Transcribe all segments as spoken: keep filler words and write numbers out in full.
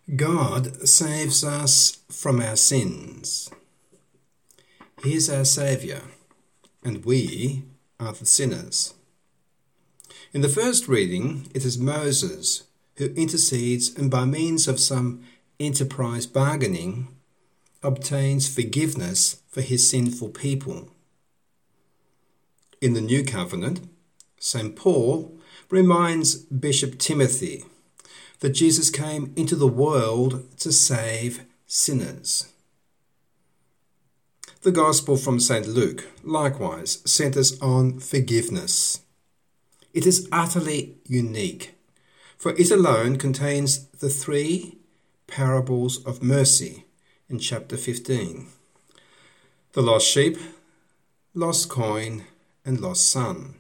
God saves us from our sins. He is our Saviour, and we are the sinners. In the first reading, it is Moses who intercedes and by means of some enterprise bargaining obtains forgiveness for his sinful people. In the New Covenant, Saint Paul reminds Bishop Timothy that Jesus came into the world to save sinners. The Gospel from Saint Luke likewise centres on forgiveness. It is utterly unique, for it alone contains the three parables of mercy in chapter fifteen. The lost sheep, lost coin, and lost son.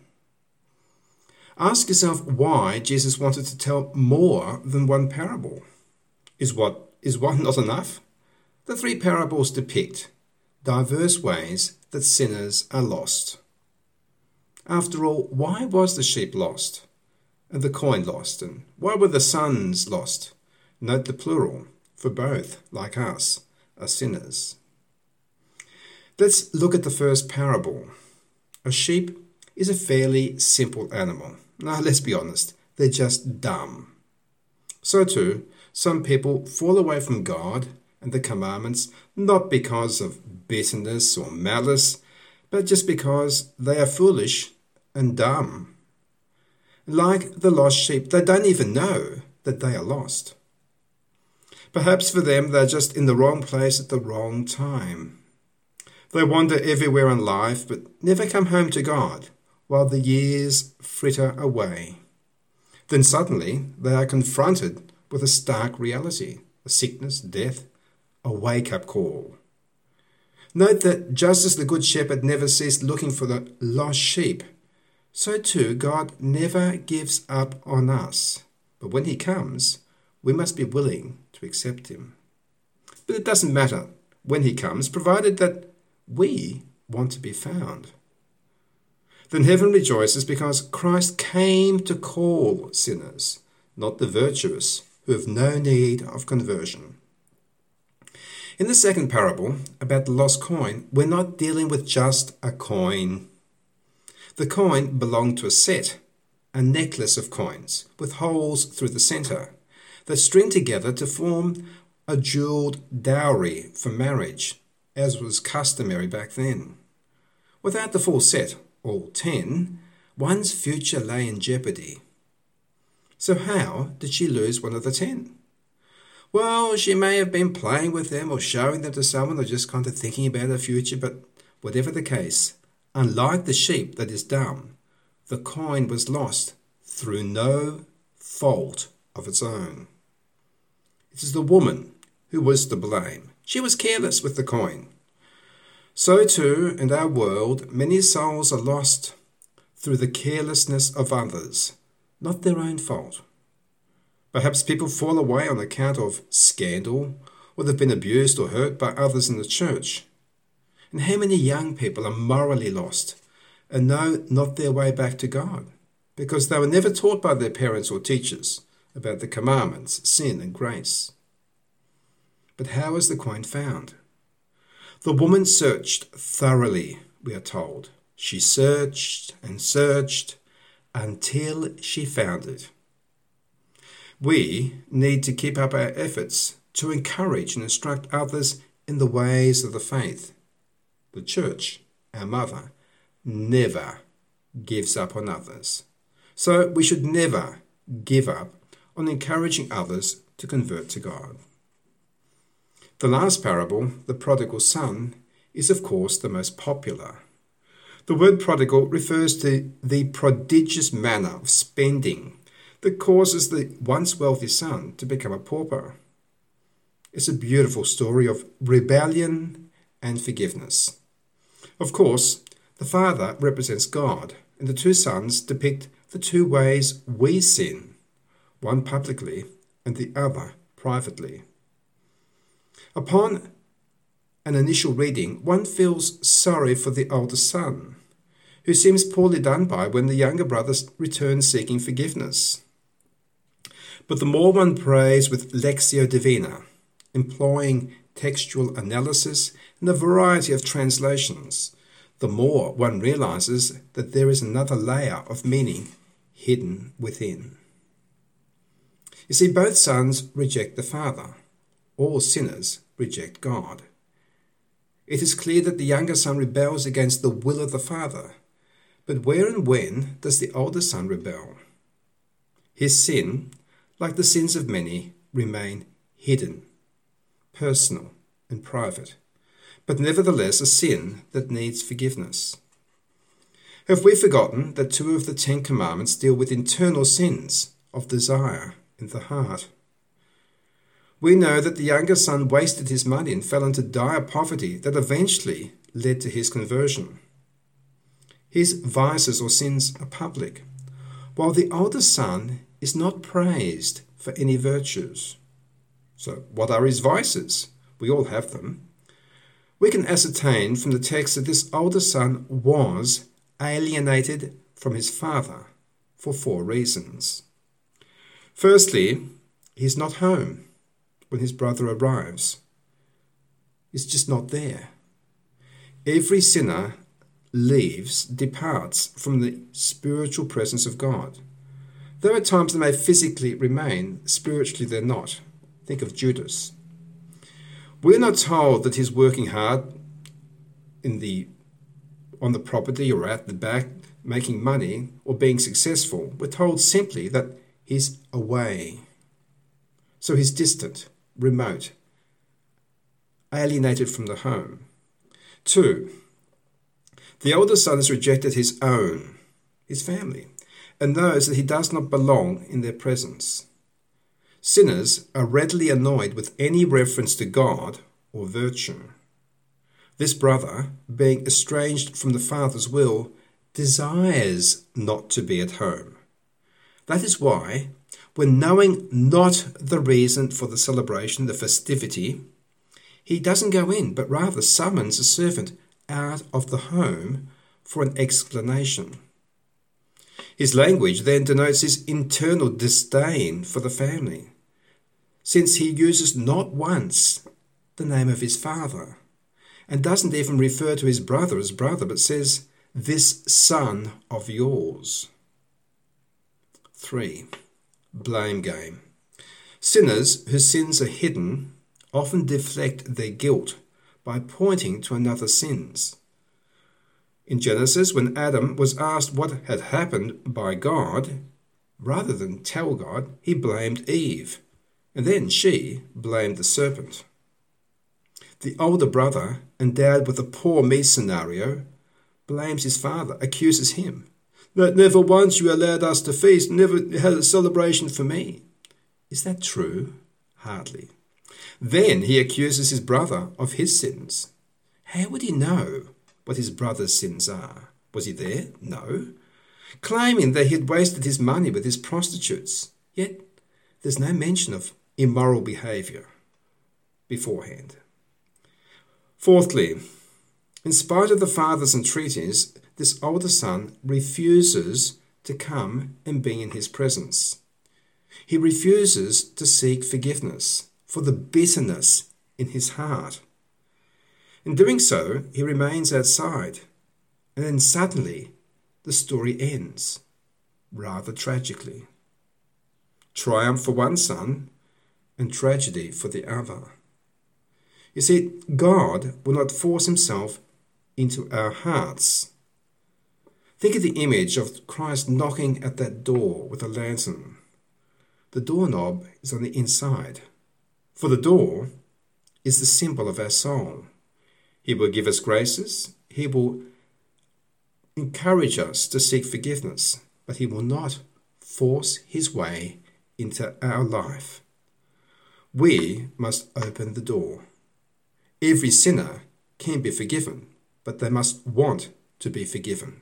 Ask yourself why Jesus wanted to tell more than one parable. Is what is one not enough? The three parables depict diverse ways that sinners are lost. After all, why was the sheep lost and the coin lost, and why were the sons lost? Note the plural, for both, like us, are sinners. Let's look at the first parable. A sheep is a fairly simple animal. Now, let's be honest, they're just dumb. So too, some people fall away from God and the commandments not because of bitterness or malice, but just because they are foolish and dumb. Like the lost sheep, they don't even know that they are lost. Perhaps for them, they're just in the wrong place at the wrong time. They wander everywhere in life, but never come home to God, while the years fritter away. Then suddenly they are confronted with a stark reality, a sickness, death, a wake-up call. Note that just as the Good Shepherd never ceased looking for the lost sheep, so too God never gives up on us. But when he comes, we must be willing to accept him. But it doesn't matter when he comes, provided that we want to be found. Then heaven rejoices because Christ came to call sinners, not the virtuous, who have no need of conversion. In the second parable, about the lost coin, we're not dealing with just a coin. The coin belonged to a set, a necklace of coins, with holes through the centre, that string together to form a jewelled dowry for marriage, as was customary back then. Without the full set, all ten, one's future lay in jeopardy. So how did she lose one of the ten? Well, she may have been playing with them or showing them to someone or just kind of thinking about her future, but whatever the case, unlike the sheep that is dumb, the coin was lost through no fault of its own. It is the woman who was to blame. She was careless with the coin. So too, in our world, many souls are lost through the carelessness of others, not their own fault. Perhaps people fall away on account of scandal, or they've been abused or hurt by others in the church. And how many young people are morally lost and know not their way back to God, because they were never taught by their parents or teachers about the commandments, sin and grace. But how is the coin found? The woman searched thoroughly, we are told. She searched and searched until she found it. We need to keep up our efforts to encourage and instruct others in the ways of the faith. The church, our mother, never gives up on others. So we should never give up on encouraging others to convert to God. The last parable, the prodigal son, is of course the most popular. The word prodigal refers to the prodigious manner of spending that causes the once wealthy son to become a pauper. It's a beautiful story of rebellion and forgiveness. Of course, the father represents God, and the two sons depict the two ways we sin, one publicly and the other privately. Upon an initial reading, one feels sorry for the older son, who seems poorly done by when the younger brother returns seeking forgiveness. But the more one prays with Lectio Divina, employing textual analysis and a variety of translations, the more one realizes that there is another layer of meaning hidden within. You see, both sons reject the Father. All sinners reject God. It is clear that the younger son rebels against the will of the Father. But where and when does the older son rebel? His sin, like the sins of many, remain hidden, personal and private, but nevertheless a sin that needs forgiveness. Have we forgotten that two of the Ten Commandments deal with internal sins of desire in the heart? We know that the younger son wasted his money and fell into dire poverty that eventually led to his conversion. His vices or sins are public, while the older son is not praised for any virtues. So what are his vices? We all have them. We can ascertain from the text that this older son was alienated from his father for four reasons. Firstly, he's not home when his brother arrives. He's just not there. Every sinner leaves, departs from the spiritual presence of God. Though at times they may physically remain, spiritually they're not. Think of Judas. We're not told that he's working hard in the on the property or at the back, making money or being successful. We're told simply that he's away. So he's distant, remote, alienated from the home. Two, the older son has rejected his own, his family, and knows that he does not belong in their presence. Sinners are readily annoyed with any reference to God or virtue. This brother, being estranged from the Father's will, desires not to be at home. That is why, when knowing not the reason for the celebration, the festivity, he doesn't go in, but rather summons a servant out of the home for an explanation. His language then denotes his internal disdain for the family, since he uses not once the name of his father, and doesn't even refer to his brother as brother, but says, "This son of yours." Three, blame game. Sinners whose sins are hidden often deflect their guilt by pointing to another's sins. In Genesis, when Adam was asked what had happened by God, rather than tell God, he blamed Eve, and then she blamed the serpent. The older brother, endowed with a poor me scenario, blames his father, accuses him. "That never once you allowed us to feast, never had a celebration for me." Is that true? Hardly. Then he accuses his brother of his sins. How would he know what his brother's sins are? Was he there? No. Claiming that he had wasted his money with his prostitutes. Yet there's no mention of immoral behaviour beforehand. Fourthly, in spite of the father's entreaties, this older son refuses to come and be in his presence. He refuses to seek forgiveness for the bitterness in his heart. In doing so, he remains outside, and then suddenly the story ends, rather tragically. Triumph for one son, and tragedy for the other. You see, God will not force himself into our hearts. Think of the image of Christ knocking at that door with a lantern. The doorknob is on the inside, for the door is the symbol of our soul. He will give us graces, he will encourage us to seek forgiveness, but he will not force his way into our life. We must open the door. Every sinner can be forgiven, but they must want to be forgiven.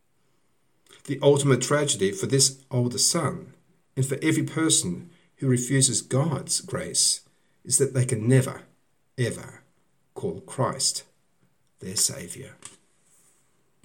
The ultimate tragedy for this older son, and for every person who refuses God's grace, is that they can never, ever call Christ their Saviour.